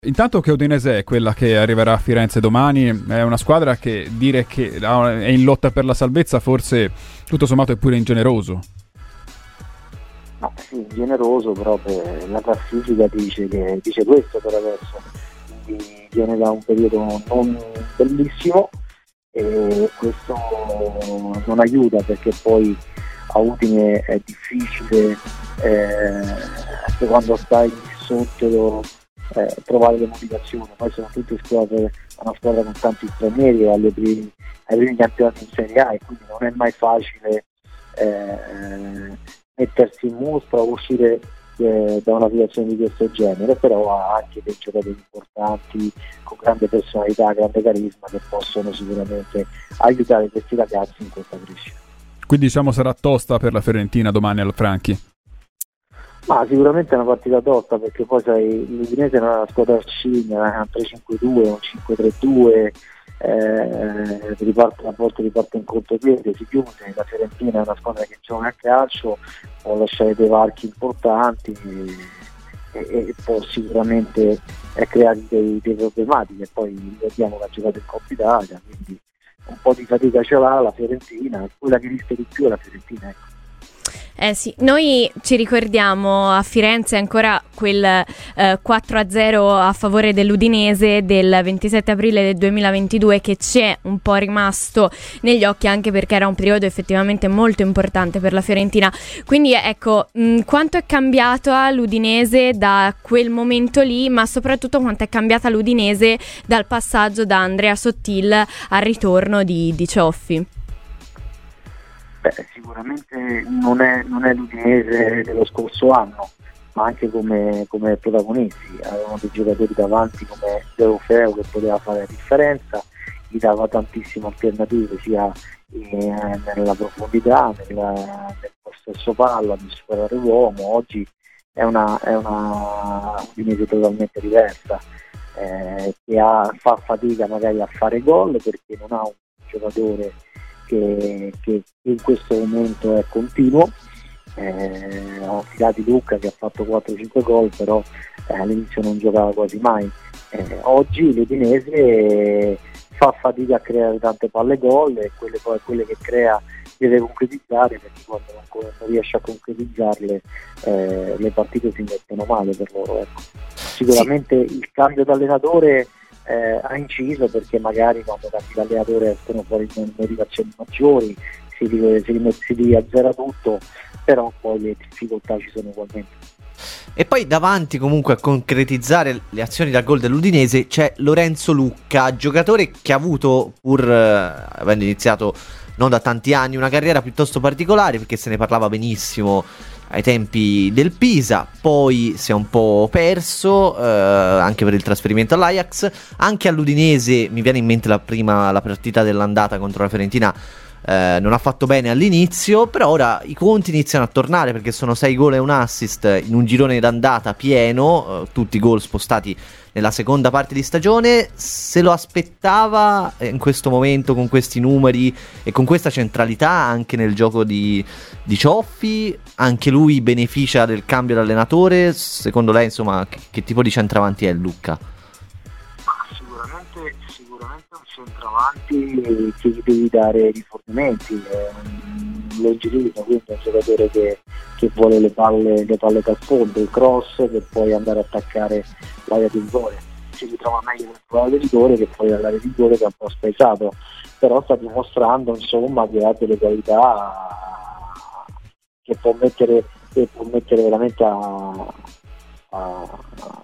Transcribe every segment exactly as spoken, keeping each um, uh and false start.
Intanto che Udinese è quella che arriverà a Firenze domani, è una squadra che dire che è in lotta per la salvezza forse tutto sommato è pure ingeneroso. No, sì, generoso, però per la classifica dice, che, dice questo per adesso, quindi viene da un periodo non bellissimo e questo non aiuta, perché poi a Udine è difficile eh, quando stai sotto eh, trovare le motivazioni, poi sono tutte squadre, una squadra con tanti stranieri ai primi, ai primi campionati in Serie A, e quindi non è mai facile eh, mettersi in mostra o uscire eh, da una situazione di questo genere, però ha anche dei giocatori importanti con grande personalità, grande carisma, che possono sicuramente aiutare questi ragazzi in questa crescita. Quindi diciamo sarà tosta per la Fiorentina domani al Franchi? Ma sicuramente è una partita tosta, perché poi sai, l'Udinese non è una squadra arcigna, è un tre cinque due, un cinque tre due, eh, riparte, a volte riparte in contropiede, si chiude. La Fiorentina è una squadra che gioca a calcio, può lasciare dei varchi importanti e, e, e può sicuramente eh, creare dei, dei problematiche. Poi ricordiamo che ha giocato in Coppa Italia, quindi un po' di fatica ce l'ha la Fiorentina, quella che rischia di più è la Fiorentina, ecco. Eh sì, noi ci ricordiamo a Firenze ancora quel eh, quattro a zero a favore dell'Udinese del ventisette aprile del duemilaventidue, che ci è un po' rimasto negli occhi, anche perché era un periodo effettivamente molto importante per la Fiorentina. Quindi ecco, mh, quanto è cambiata l'Udinese da quel momento lì, ma soprattutto quanto è cambiata l'Udinese dal passaggio da Andrea Sottil al ritorno di, di Cioffi? Beh, sicuramente non è, non è l'Udinese dello scorso anno, ma anche come, come protagonisti. Avevano dei giocatori davanti come Deulofeu che poteva fare la differenza, gli dava tantissime alternative sia eh, nella profondità, nella, nel possesso palla, nel superare l'uomo. Oggi è una, è una Udinese totalmente diversa, eh, che ha, fa fatica magari a fare gol perché non ha un giocatore Che, che in questo momento è continuo. Eh, ho fidato di Lucca che ha fatto quattro cinque gol, però eh, all'inizio non giocava quasi mai. Eh, oggi l'Udinese fa fatica a creare tante palle gol, e quelle, poi, quelle che crea deve concretizzare, perché quando non, non riesce a concretizzarle eh, le partite si mettono male per loro, ecco. Sicuramente sì. Il cambio d'allenatore Eh, ha inciso, perché magari quando cambi l'allenatore escono fuori motivazioni maggiori, si, si, si riazzera tutto, però poi le difficoltà ci sono ugualmente. E poi davanti comunque a concretizzare le azioni da gol dell'Udinese c'è Lorenzo Lucca, giocatore che ha avuto, pur eh, avendo iniziato non da tanti anni, una carriera piuttosto particolare, perché se ne parlava benissimo ai tempi del Pisa, poi si è un po' perso eh, anche per il trasferimento all'Ajax. Anche all'Udinese mi viene in mente la prima la partita dell'andata contro la Fiorentina, eh, non ha fatto bene all'inizio, però ora i conti iniziano a tornare, perché sono sei gol e un assist in un girone d'andata pieno, eh, tutti gol spostati nella seconda parte di stagione. Se lo aspettava in questo momento, con questi numeri e con questa centralità anche nel gioco di, di Cioffi? Anche lui beneficia del cambio d'allenatore? Secondo lei, insomma, che, che tipo di centravanti è Lucca? Sicuramente, sicuramente un centravanti che gli devi dare rifornimenti, è un longilino, quindi è un giocatore che, che vuole le palle, le palle dal fondo, il cross, per poi andare a attaccare l'area di rigore. Si ritrova meglio nel l'area di rigore che poi dall'area di rigore, che è un po' spesato, però sta dimostrando insomma che ha delle qualità che può mettere, che può mettere veramente a, a,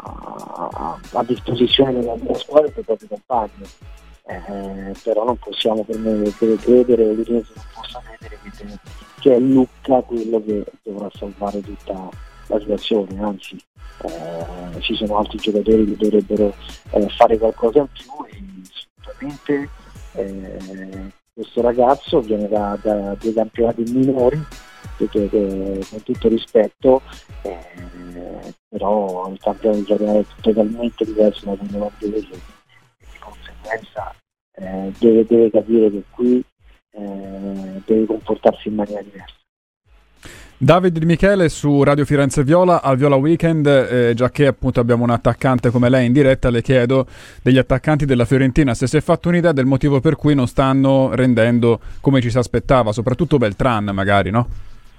a, a disposizione della, della squadra e dei propri compagni. Eh, però non possiamo permettere credere, l'Udinese non possa credere che, che è Lucca quello che dovrà salvare tutta la situazione, anzi eh, ci sono altri giocatori che dovrebbero eh, fare qualcosa in più, e assolutamente eh, questo ragazzo viene da, da dei campionati minori, che, che, con tutto rispetto, eh, però il campionato è totalmente diverso da quello che deve, di conseguenza eh, deve, deve capire che qui eh, deve comportarsi in maniera diversa. David Di Michele su Radio Firenze Viola al Viola Weekend, eh, già che appunto abbiamo un attaccante come lei in diretta, le chiedo degli attaccanti della Fiorentina se si è fatto un'idea del motivo per cui non stanno rendendo come ci si aspettava, soprattutto Beltran magari, no?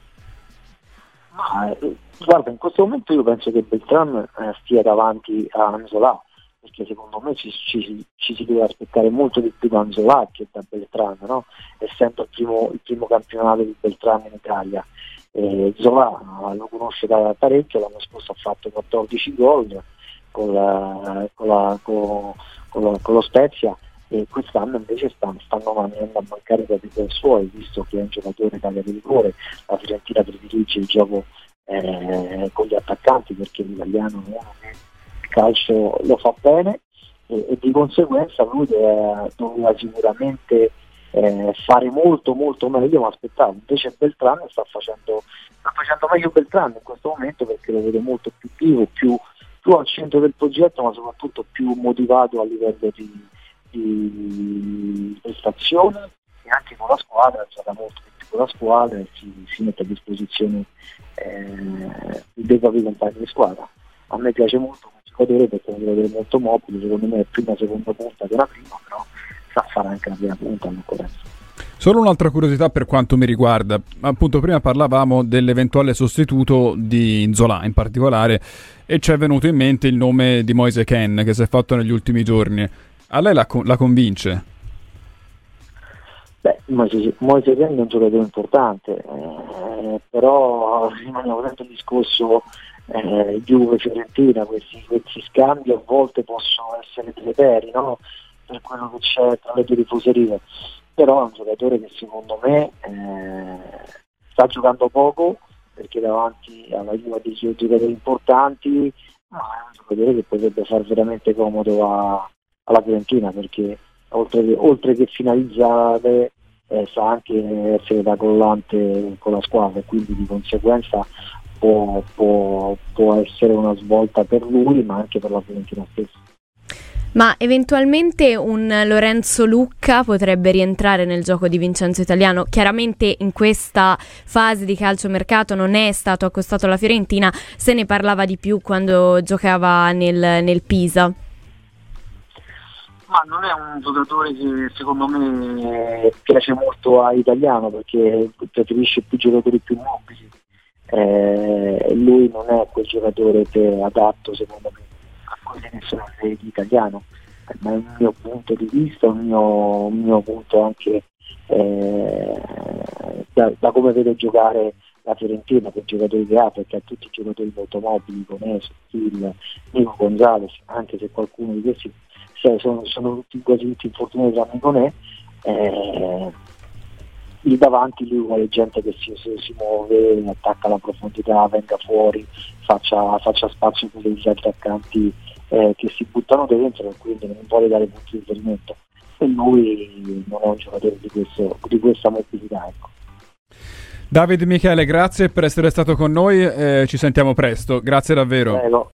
Ma eh, guarda, in questo momento io penso che Beltran eh, stia davanti a Anzola, perché secondo me ci, ci, ci si deve aspettare molto di più da Anzola che da Beltran, no? Essendo il primo, il primo campionato di Beltran in Italia. Eh, Zola lo conosce da parecchio, l'anno scorso ha fatto quattordici gol con, la, con, la, con, con, la, con lo Spezia, e quest'anno invece stanno, stanno andando a mancare proprio i suoi, visto che è un giocatore taglia di rigore. La Fiorentina predilige il gioco eh, con gli attaccanti, perché l'italiano è uno che il calcio lo fa bene, e, e di conseguenza lui doveva, doveva sicuramente Eh, fare molto molto meglio, ma aspettavo. Invece Beltran sta facendo sta facendo meglio Beltran in questo momento, perché lo vedo molto più vivo, più, più al centro del progetto, ma soprattutto più motivato a livello di, di prestazioni, e anche con la squadra gioca molto più con la squadra e si, si mette a disposizione eh, dei propri compagni di squadra. A me piace molto questo giocatore, perché è un giocatore molto mobile, secondo me è più una seconda punta che una prima, però sa fare anche la prima punta all'occorrenza. Solo un'altra curiosità per quanto mi riguarda, appunto prima parlavamo dell'eventuale sostituto di Nzola in particolare, e ci è venuto in mente il nome di Moise Kean che si è fatto negli ultimi giorni. A lei la, la convince? Beh, Moise, Moise Kean è un giocatore importante, eh, però rimaniamo sempre il discorso eh, Juve-Fiorentina, questi, questi scambi a volte possono essere deleteri, no? Per quello che c'è tra le due tifoserie, però è un giocatore che secondo me eh, sta giocando poco, perché davanti alla Juve dei giocatori importanti, ma è un giocatore che potrebbe far veramente comodo a, alla Fiorentina, perché oltre che, oltre che finalizzare eh, sa anche essere da collante con la squadra, e quindi di conseguenza può, può, può essere una svolta per lui, ma anche per la Fiorentina stessa. Ma eventualmente un Lorenzo Lucca potrebbe rientrare nel gioco di Vincenzo Italiano? Chiaramente in questa fase di calciomercato non è stato accostato alla Fiorentina, se ne parlava di più quando giocava nel, nel Pisa. Ma non è un giocatore che secondo me piace molto a Italiano, perché preferisce più giocatori più mobili. Eh, lui non è quel giocatore che è adatto secondo me a quelli che sono le di Italiano, eh, ma è un mio punto di vista, un mio, un mio punto anche eh, da, da come vedo giocare la Fiorentina, per i giocatori che ha, perché ha tutti i giocatori molto mobili, Coneso, Phil, Nico Gonzalez, anche se qualcuno di questi sono, sono tutti, quasi tutti infortunati tranne Conè. Eh, lì davanti lui vuole gente che si, si, si muove, attacca la profondità, venga fuori, faccia, faccia spazio per gli attaccanti eh, che si buttano dentro, e quindi non vuole dare punti di riferimento, e lui non è un giocatore di, questo, di questa mobilità, ecco. David Michele, grazie per essere stato con noi, eh, ci sentiamo presto, grazie davvero. Prego.